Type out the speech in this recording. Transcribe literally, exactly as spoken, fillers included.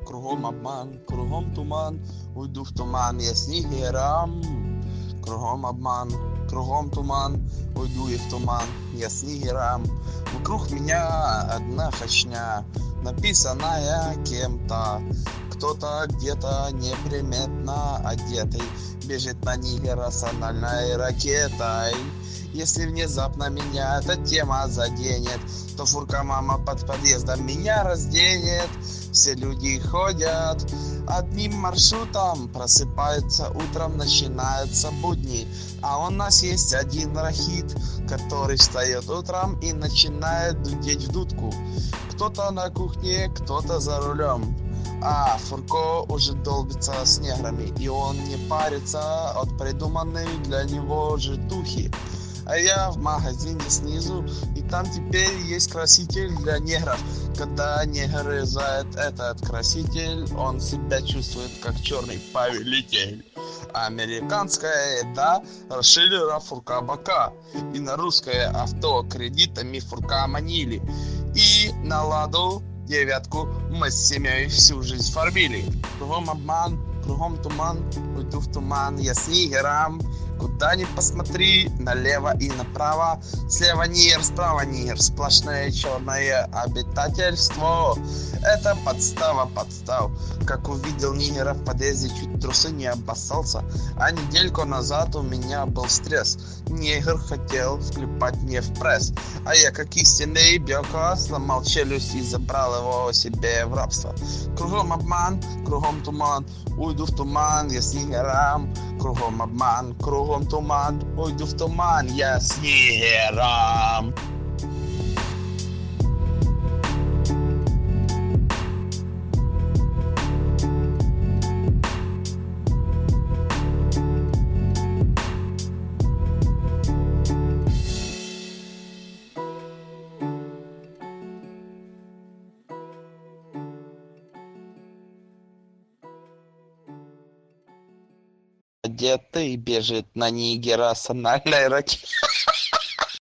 кругом обман, кругом туман, уйду в туман, я снігерам. Кругом обман, кругом туман, уйду я в туман, я снігерам. Вокруг меня одна хачня, написанная кем-то. Кто-то где-то неприметно одетый бежит на нигера с анальной ракетой. Если внезапно меня эта тема заденет, то фурка мама под подъездом меня разденет. Все люди ходят одним маршрутом, просыпаются утром, начинаются будни. А у нас есть один рахит, который встает утром и начинает дудеть в дудку. Кто-то на кухне, кто-то за рулем. А Фурко уже долбится с неграми, и он не парится от придуманной для него житухи. А я в магазине снизу, и там теперь есть краситель для негров. Когда негр юзает этот краситель, он себя чувствует как черный повелитель. Американская еда расширила Фурка бока, и на русское авто кредитами Фурка манили. И на ладу девятку мы с семьей всю жизнь фарбили. Кругом обман, кругом туман, уйду в туман, я снигерам. Куда ни посмотри, налево и направо, слева нигер, справа нигер, сплошное черное обитательство. Это подстава, подстав. Как увидел нигера в подъезде, чуть трусы не обоссался. А недельку назад у меня был стресс. Негр хотел вклепать мне в пресс. А я, как истинный бёка, сломал челюсть и забрал его себе в рабство. Кругом обман, кругом туман, уйду в туман, я с нигерам. Кругом обман, кругом туман, уйду в туман, я с нигерам. Одетый бежит на нигера с анальной ракетой.